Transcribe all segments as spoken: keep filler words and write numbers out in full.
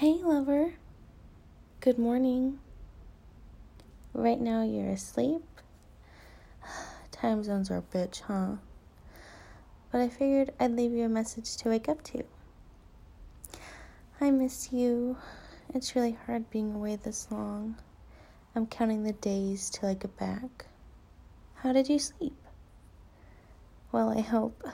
Hey, lover. Good morning. Right now you're asleep. Time zones are a bitch, huh? But I figured I'd leave you a message to wake up to. I miss you. It's really hard being away this long. I'm counting the days till I get back. How did you sleep? Well, I hope.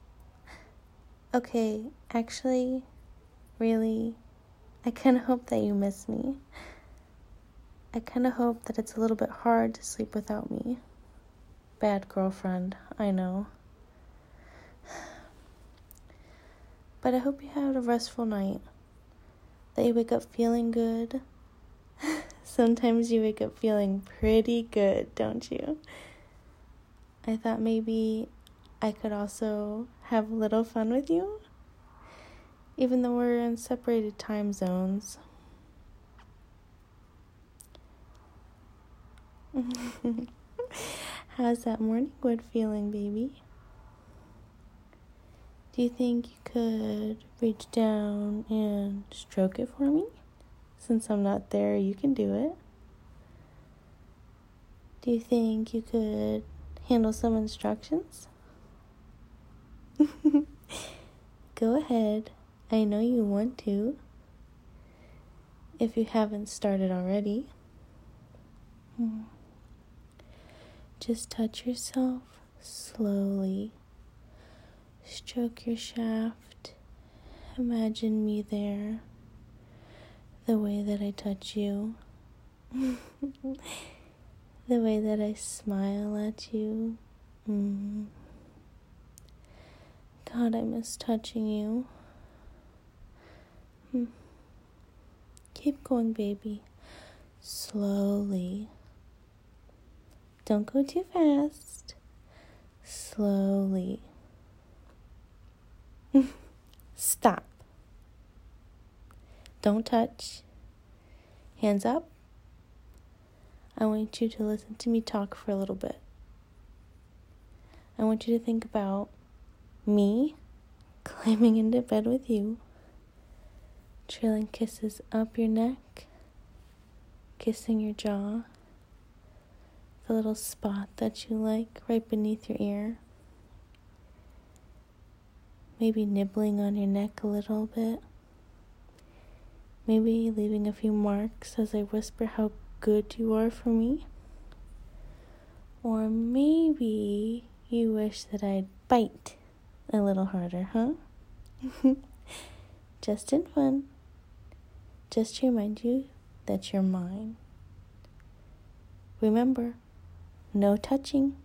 Okay, actually, really, I kind of hope that you miss me. I kind of hope that it's a little bit hard to sleep without me. Bad girlfriend, I know. But I hope you had a restful night. That you wake up feeling good. Sometimes you wake up feeling pretty good, don't you? I thought maybe I could also have a little fun with you. Even though we're in separated time zones. How's that morning wood feeling, baby? Do you think you could reach down and stroke it for me? Since I'm not there, you can do it. Do you think you could handle some instructions? Go ahead. I know you want to. If you haven't started already. Hmm. Just touch yourself slowly. Stroke your shaft. Imagine me there. The way that I touch you. The way that I smile at you. Mm. God, I miss touching you. Hmm. Keep going, baby. Slowly. Don't go too fast. Slowly. Stop. Don't touch. Hands up. I want you to listen to me talk for a little bit. I want you to think about me climbing into bed with you, trailing kisses up your neck, kissing your jaw, the little spot that you like right beneath your ear, maybe nibbling on your neck a little bit, maybe leaving a few marks as I whisper how good you are for me, or maybe you wish that I'd bite a little harder, huh? Just in fun. Just to remind you that you're mine. Remember, no touching.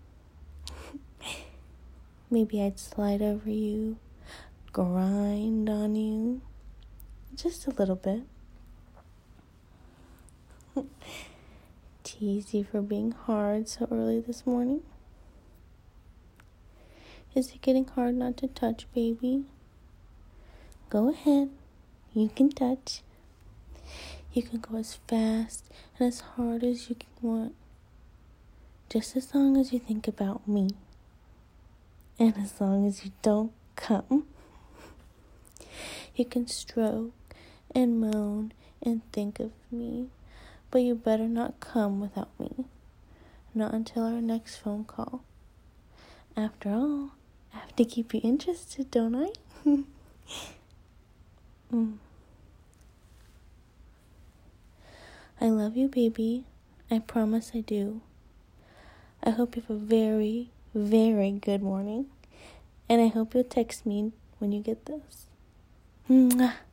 Maybe I'd slide over you, grind on you, just a little bit. Tease you for being hard so early this morning. Is it getting hard not to touch, baby? Go ahead. You can touch. You can go as fast and as hard as you can want. Just as long as you think about me. And as long as you don't come. You can stroke and moan and think of me. But you better not come without me. Not until our next phone call. After all, I have to keep you interested, don't I? mm. I love you, baby. I promise I do. I hope you have a very, very good morning. And I hope you'll text me when you get this. Mwah.